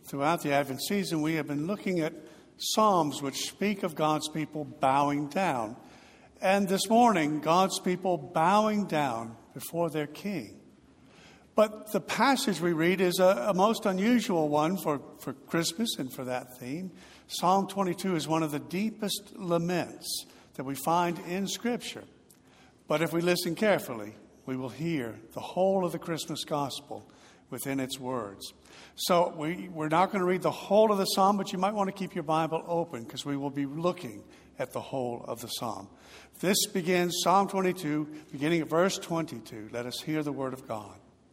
Throughout the Advent season, we have been looking at Psalms which speak of God's people bowing down. And this morning, God's people bowing down before their King. But the passage we read is a most unusual one for Christmas and for that theme. Psalm 22 is one of the deepest laments that we find in Scripture. But if we listen carefully, we will hear the whole of the Christmas gospel within its words. So we're not going to read the whole of the psalm, but you might want to keep your Bible open because we will be looking at the whole of the psalm. This begins Psalm 22, beginning at verse 22. Let us hear the word of God.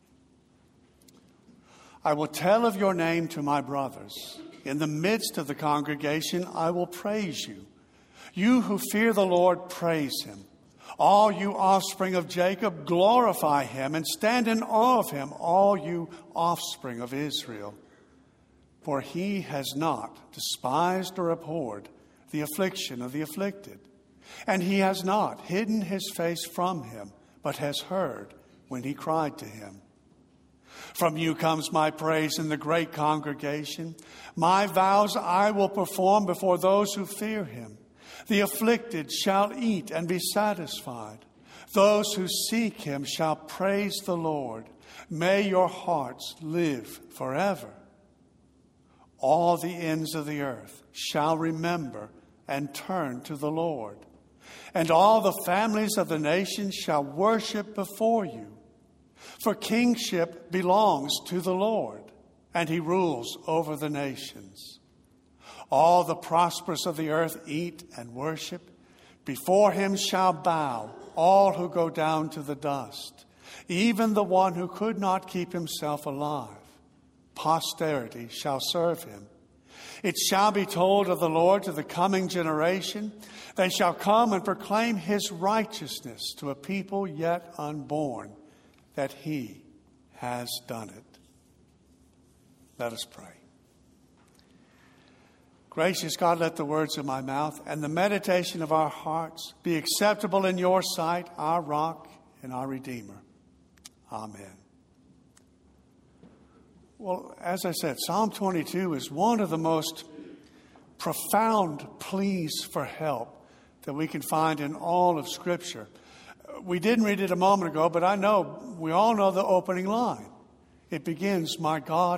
I will tell of your name to my brothers. In the midst of the congregation, I will praise you. You who fear the Lord, praise him. All you offspring of Jacob, glorify him and stand in awe of him, all you offspring of Israel. For he has not despised or abhorred the affliction of the afflicted, and he has not hidden his face from him, but has heard when he cried to him. From you comes my praise in the great congregation. My vows I will perform before those who fear him. The afflicted shall eat and be satisfied. Those who seek him shall praise the Lord. May your hearts live forever. All the ends of the earth shall remember and turn to the Lord. And all the families of the nations shall worship before you. For kingship belongs to the Lord, and he rules over the nations. All the prosperous of the earth eat and worship. Before him shall bow all who go down to the dust, even the one who could not keep himself alive. Posterity shall serve him. It shall be told of the Lord to the coming generation. They shall come and proclaim his righteousness to a people yet unborn, that he has done it. Let us pray. Gracious God, let the words of my mouth and the meditation of our hearts be acceptable in your sight, our rock and our Redeemer. Amen. Well, as I said, Psalm 22 is one of the most profound pleas for help that we can find in all of Scripture. We didn't read it a moment ago, but I know, we all know the opening line. It begins, my God,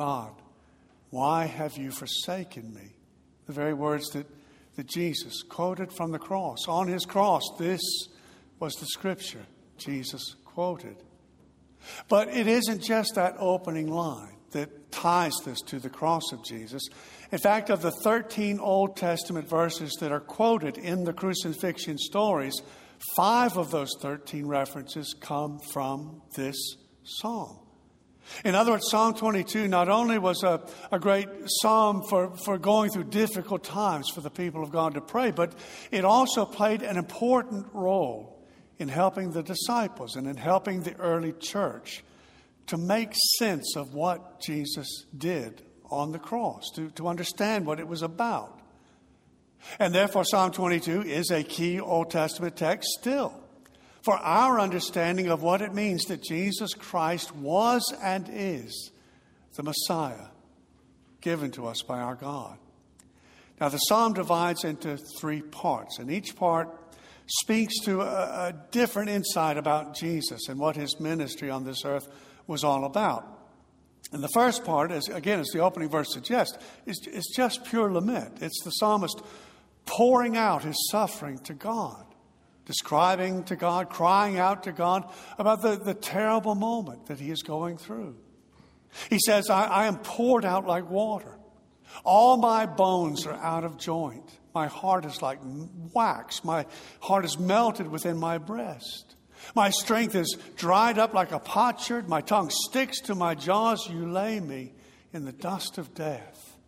why have you forsaken me? The very words that Jesus quoted from the cross. On his cross, this was the Scripture Jesus quoted. But it isn't just that opening line that ties this to the cross of Jesus. In fact, of the 13 Old Testament verses that are quoted in the crucifixion stories, 5 of those 13 references come from this psalm. In other words, Psalm 22 not only was a great psalm for going through difficult times for the people of God to pray, but it also played an important role in helping the disciples and in helping the early church to make sense of what Jesus did on the cross, to understand what it was about. And therefore, Psalm 22 is a key Old Testament text still for our understanding of what it means that Jesus Christ was and is the Messiah given to us by our God. Now, the psalm divides into 3 parts, and each part speaks to a different insight about Jesus and what his ministry on this earth was all about. And the first part, as the opening verse suggests, is just pure lament. It's the psalmist pouring out his suffering to God, describing to God, crying out to God about the terrible moment that he is going through. He says, I am poured out like water. All my bones are out of joint. My heart is like wax. My heart is melted within my breast. My strength is dried up like a potsherd. My tongue sticks to my jaws. You lay me in the dust of death.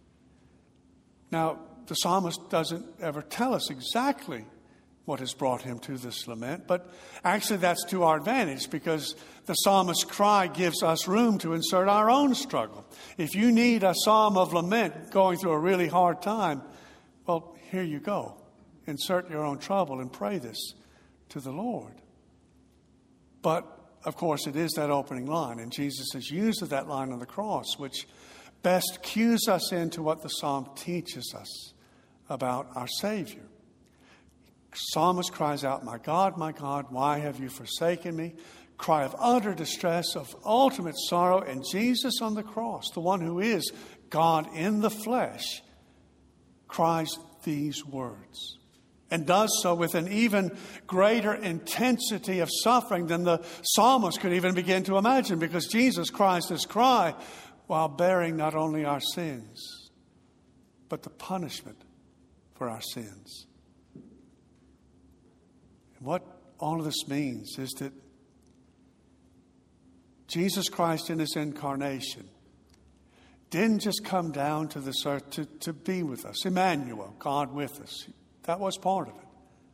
Now, the psalmist doesn't ever tell us exactly what has brought him to this lament, but actually that's to our advantage because the psalmist's cry gives us room to insert our own struggle. If you need a psalm of lament going through a really hard time, well, here you go. Insert your own trouble and pray this to the Lord. But, of course, it is that opening line, and Jesus has used that line on the cross, which best cues us into what the psalm teaches us about our Savior. Psalmist cries out, my God, why have you forsaken me? Cry of utter distress, of ultimate sorrow. And Jesus on the cross, the one who is God in the flesh, cries these words. And does so with an even greater intensity of suffering than the psalmist could even begin to imagine, because Jesus cries this cry while bearing not only our sins, but the punishment for our sins. And what all of this means is that Jesus Christ in his incarnation didn't just come down to this earth to be with us. Emmanuel, God with us. That was part of it.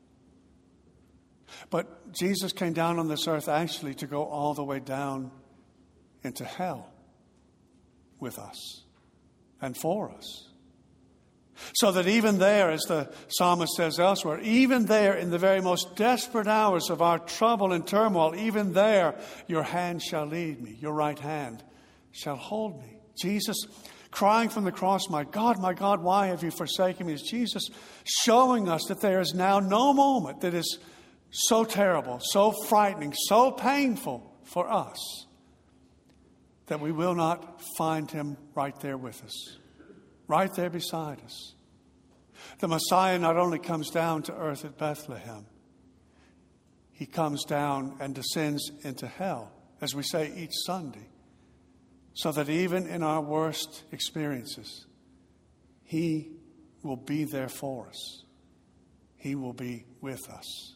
But Jesus came down on this earth actually to go all the way down into hell with us and for us. So that even there, as the psalmist says elsewhere, even there in the very most desperate hours of our trouble and turmoil, even there your hand shall lead me, your right hand shall hold me. Jesus crying from the cross, my God, why have you forsaken me? Is Jesus showing us that there is now no moment that is so terrible, so frightening, so painful for us that we will not find him right there with us, right there beside us. The Messiah not only comes down to earth at Bethlehem, he comes down and descends into hell, as we say each Sunday, so that even in our worst experiences, he will be there for us. He will be with us.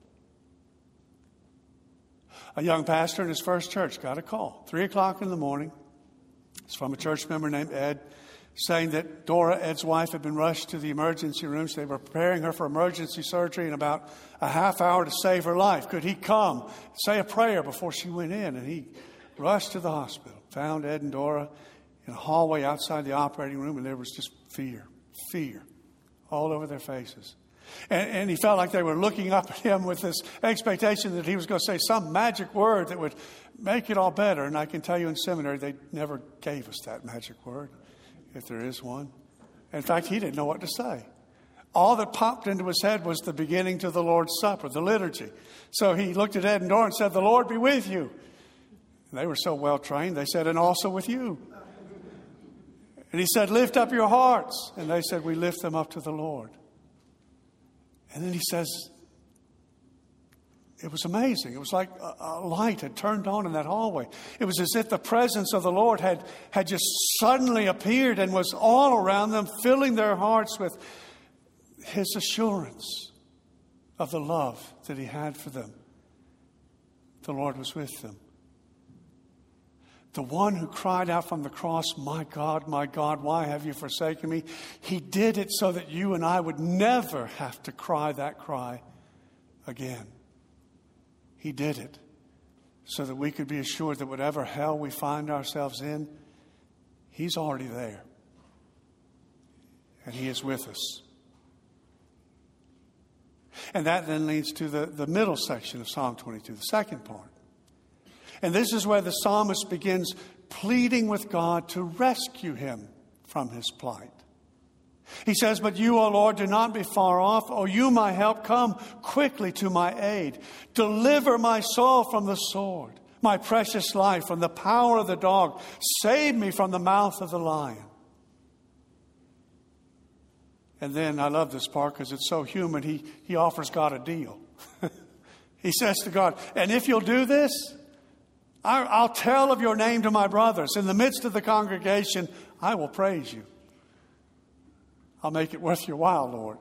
A young pastor in his first church got a call, 3 o'clock in the morning. It's from a church member named Ed, saying that Dora, Ed's wife, had been rushed to the emergency rooms. They were preparing her for emergency surgery in about a half hour to save her life. Could he come, say a prayer before she went in? And he rushed to the hospital, found Ed and Dora in a hallway outside the operating room, and there was just fear all over their faces. And he felt like they were looking up at him with this expectation that he was going to say some magic word that would make it all better. And I can tell you in seminary, they never gave us that magic word, if there is one. In fact, he didn't know what to say. All that popped into his head was the beginning to the Lord's Supper, the liturgy. So he looked at Ed and Dora and said, the Lord be with you. And they were so well trained, they said, and also with you. And he said, lift up your hearts. And they said, we lift them up to the Lord. And then he says, it was amazing. It was like a light had turned on in that hallway. It was as if the presence of the Lord had just suddenly appeared and was all around them, filling their hearts with his assurance of the love that he had for them. The Lord was with them. The one who cried out from the cross, my God, why have you forsaken me? He did it so that you and I would never have to cry that cry again. He did it so that we could be assured that whatever hell we find ourselves in, he's already there. And he is with us. And that then leads to the middle section of Psalm 22, the second part. And this is where the psalmist begins pleading with God to rescue him from his plight. He says, but you, O Lord, do not be far off. O you, my help, come quickly to my aid. Deliver my soul from the sword, my precious life from the power of the dog. Save me from the mouth of the lion. And then I love this part because it's so human. He offers God a deal. He says to God, and if you'll do this, I'll tell of your name to my brothers. In the midst of the congregation, I will praise you. I'll make it worth your while, Lord.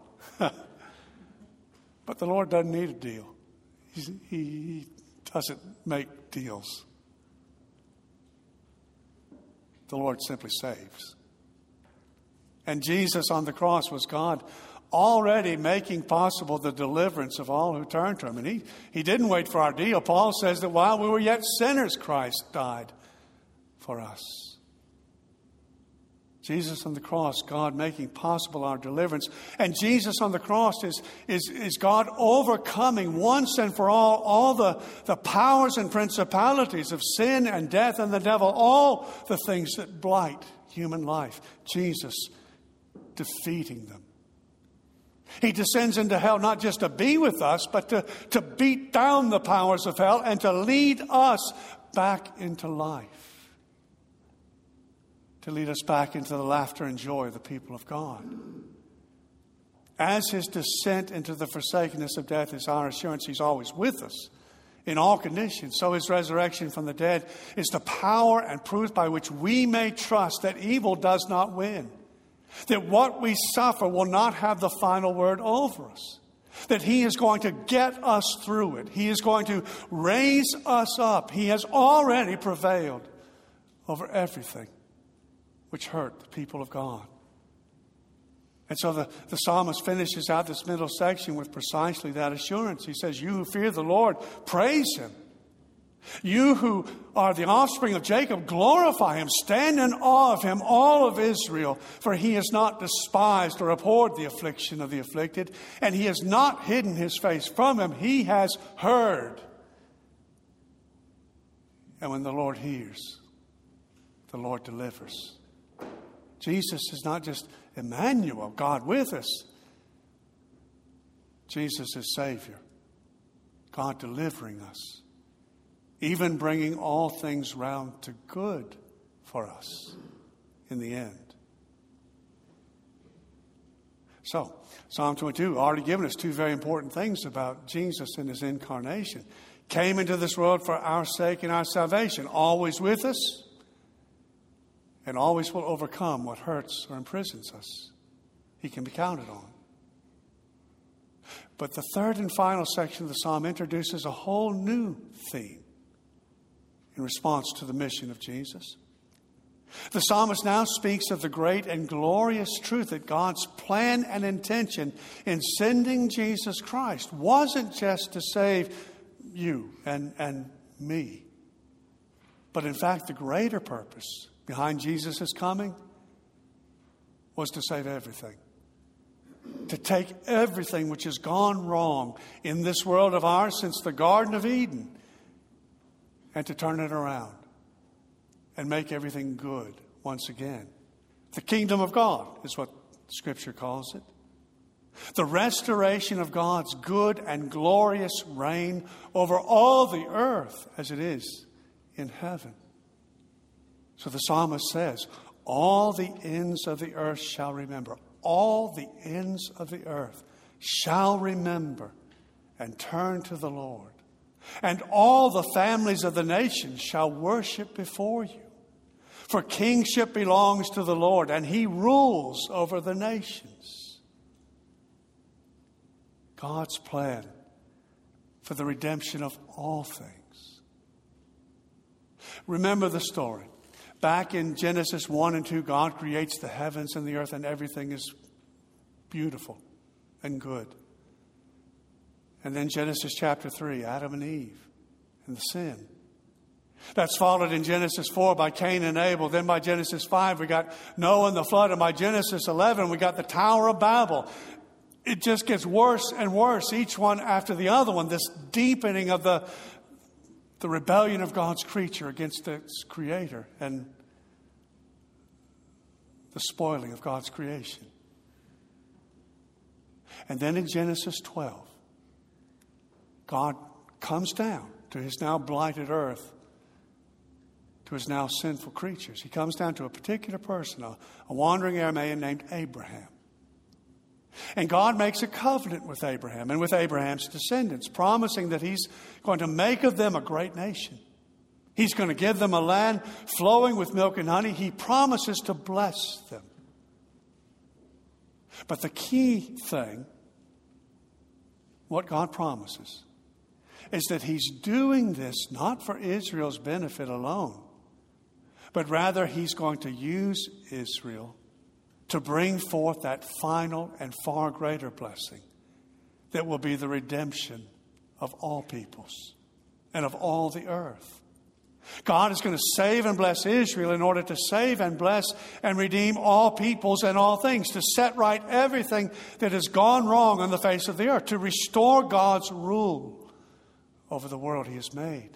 But the Lord doesn't need a deal. He doesn't make deals. The Lord simply saves. And Jesus on the cross was God already making possible the deliverance of all who turn to him. And he didn't wait for our deal. Paul says that while we were yet sinners, Christ died for us. Jesus on the cross, God making possible our deliverance. And Jesus on the cross is God overcoming once and for all the powers and principalities of sin and death and the devil, all the things that blight human life. Jesus defeating them. He descends into hell not just to be with us, but to beat down the powers of hell and to lead us back into life. To lead us back into the laughter and joy of the people of God. As his descent into the forsakenness of death is our assurance he's always with us in all conditions, so his resurrection from the dead is the power and proof by which we may trust that evil does not win. That what we suffer will not have the final word over us. That he is going to get us through it. He is going to raise us up. He has already prevailed over everything which hurt the people of God. And so the psalmist finishes out this middle section with precisely that assurance. He says, you who fear the Lord, praise him. You who are the offspring of Jacob, glorify him. Stand in awe of him, all of Israel. For he has not despised or abhorred the affliction of the afflicted, and he has not hidden his face from him. He has heard. And when the Lord hears, the Lord delivers. Jesus is not just Emmanuel, God with us. Jesus is Savior, God delivering us, even bringing all things round to good for us in the end. So, Psalm 22 already given us two very important things about Jesus and his incarnation. Came into this world for our sake and our salvation, always with us, and always will overcome what hurts or imprisons us. He can be counted on. But the third and final section of the psalm introduces a whole new theme in response to the mission of Jesus. The psalmist now speaks of the great and glorious truth that God's plan and intention in sending Jesus Christ wasn't just to save you and me, but in fact the greater purpose behind Jesus' coming was to save everything. To take everything which has gone wrong in this world of ours since the Garden of Eden and to turn it around and make everything good once again. The kingdom of God is what Scripture calls it. The restoration of God's good and glorious reign over all the earth as it is in heaven. So the psalmist says, all the ends of the earth shall remember. All the ends of the earth shall remember and turn to the Lord. And all the families of the nations shall worship before you. For kingship belongs to the Lord, and he rules over the nations. God's plan for the redemption of all things. Remember the story. Back in Genesis 1 and 2, God creates the heavens and the earth, and everything is beautiful and good. And then Genesis chapter 3, Adam and Eve and the sin. That's followed in Genesis 4 by Cain and Abel. Then by Genesis 5, we got Noah and the flood. And by Genesis 11, we got the Tower of Babel. It just gets worse and worse, each one after the other one. This deepening of the rebellion of God's creature against its creator and the spoiling of God's creation. And then in Genesis 12, God comes down to his now blighted earth, to his now sinful creatures. He comes down to a particular person, a wandering Aramaean named Abraham. And God makes a covenant with Abraham and with Abraham's descendants, promising that he's going to make of them a great nation. He's going to give them a land flowing with milk and honey. He promises to bless them. But the key thing, what God promises, is that he's doing this not for Israel's benefit alone, but rather he's going to use Israel to bring forth that final and far greater blessing that will be the redemption of all peoples and of all the earth. God is going to save and bless Israel in order to save and bless and redeem all peoples and all things, to set right everything that has gone wrong on the face of the earth, to restore God's rule over the world He has made.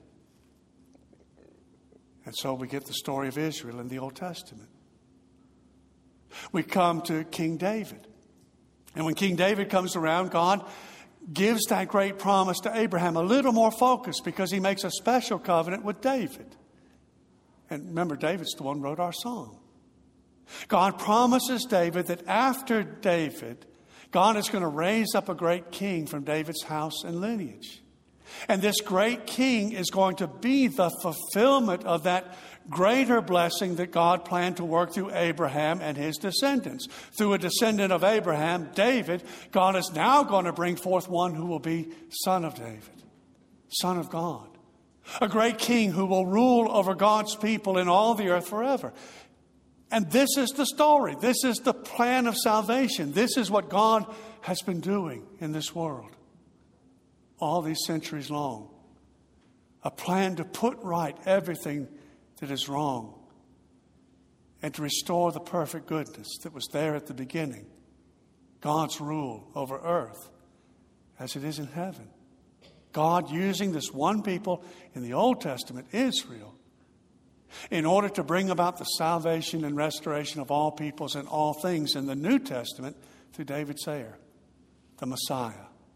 And so we get the story of Israel in the Old Testament. We come to King David. And when King David comes around, God gives that great promise to Abraham a little more focus because He makes a special covenant with David. And remember, David's the one who wrote our song. God promises David that after David, God is going to raise up a great king from David's house and lineage. And this great king is going to be the fulfillment of that greater blessing that God planned to work through Abraham and his descendants. Through a descendant of Abraham, David, God is now going to bring forth one who will be son of David, son of God. A great king who will rule over God's people in all the earth forever. And this is the story. This is the plan of salvation. This is what God has been doing in this world all these centuries long. A plan to put right everything that is wrong and to restore the perfect goodness that was there at the beginning. God's rule over earth as it is in heaven. God using this one people in the Old Testament, Israel, in order to bring about the salvation and restoration of all peoples and all things in the New Testament through David's heir, the Messiah,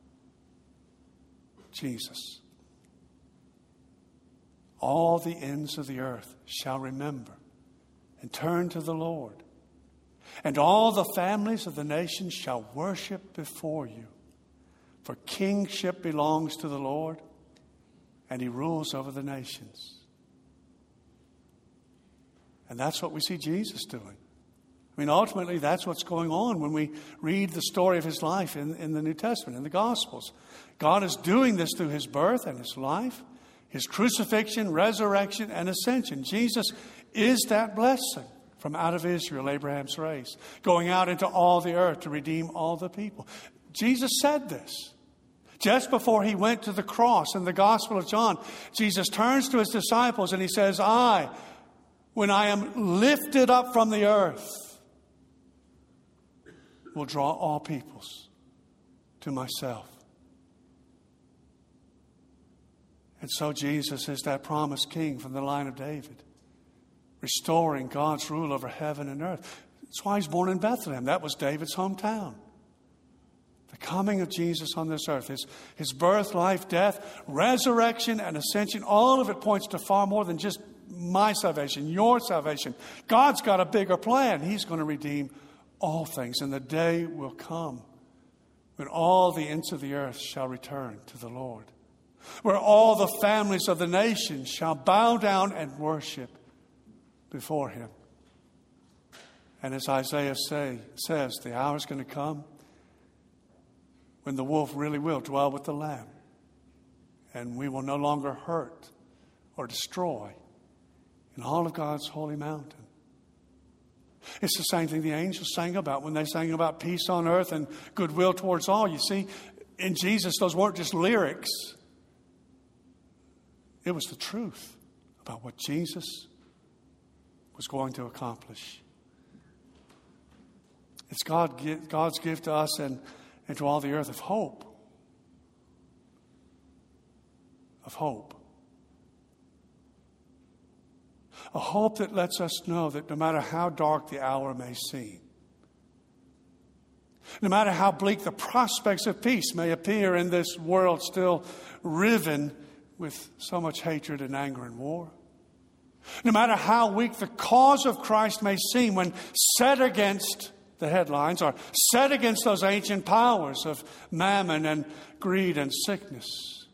Jesus. All the ends of the earth shall remember and turn to the Lord, and all the families of the nations shall worship before you. For kingship belongs to the Lord, and He rules over the nations. And that's what we see Jesus doing. I mean, ultimately, that's what's going on when we read the story of His life in the New Testament, in the Gospels. God is doing this through His birth and His life, His crucifixion, resurrection, and ascension. Jesus is that blessing from out of Israel, Abraham's race, going out into all the earth to redeem all the people. Jesus said this. Just before He went to the cross in the Gospel of John, Jesus turns to His disciples and He says, when I am lifted up from the earth, will draw all peoples to myself. And so Jesus is that promised king from the line of David, restoring God's rule over heaven and earth. That's why He's born in Bethlehem. That was David's hometown. The coming of Jesus on this earth, his birth, life, death, resurrection, and ascension, all of it points to far more than just my salvation, your salvation. God's got a bigger plan. He's going to redeem all things. And the day will come when all the ends of the earth shall return to the Lord, where all the families of the nations shall bow down and worship before Him. And as Isaiah says, the hour is going to come when the wolf really will dwell with the lamb, and we will no longer hurt or destroy in all of God's holy mountain. It's the same thing the angels sang about when they sang about peace on earth and goodwill towards all. You see, in Jesus, those weren't just lyrics. It was the truth about what Jesus was going to accomplish. It's God's gift to us and to all the earth of hope. Of hope. A hope that lets us know that no matter how dark the hour may seem, no matter how bleak the prospects of peace may appear in this world still riven with so much hatred and anger and war, no matter how weak the cause of Christ may seem when set against the headlines or set against those ancient powers of mammon and greed and sickness,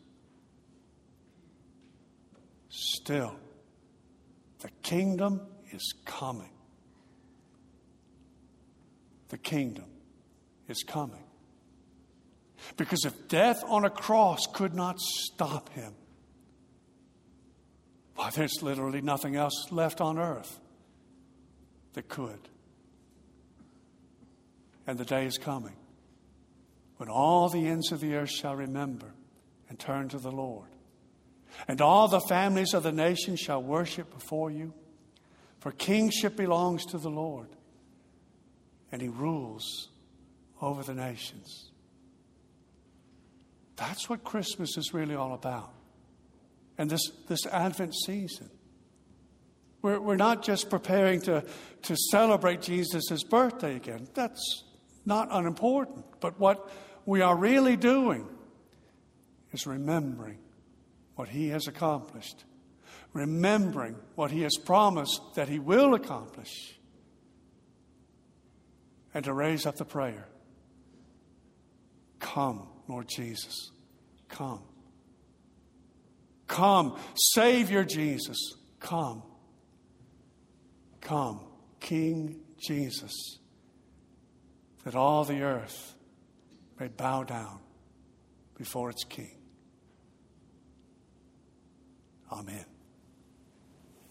still, the kingdom is coming. The kingdom is coming. Because if death on a cross could not stop Him, why, there's literally nothing else left on earth that could. And the day is coming when all the ends of the earth shall remember and turn to the Lord. And all the families of the nations shall worship before you. For kingship belongs to the Lord, and he rules over the nations. That's what Christmas is really all about. And this Advent season. We're not just preparing to celebrate Jesus' birthday again. That's not unimportant. But what we are really doing is remembering what he has accomplished. Remembering what he has promised that he will accomplish. And to raise up the prayer. Come, Lord Jesus. Come. Come, Savior Jesus. Come. Come, King Jesus. That all the earth may bow down before its King. Amen.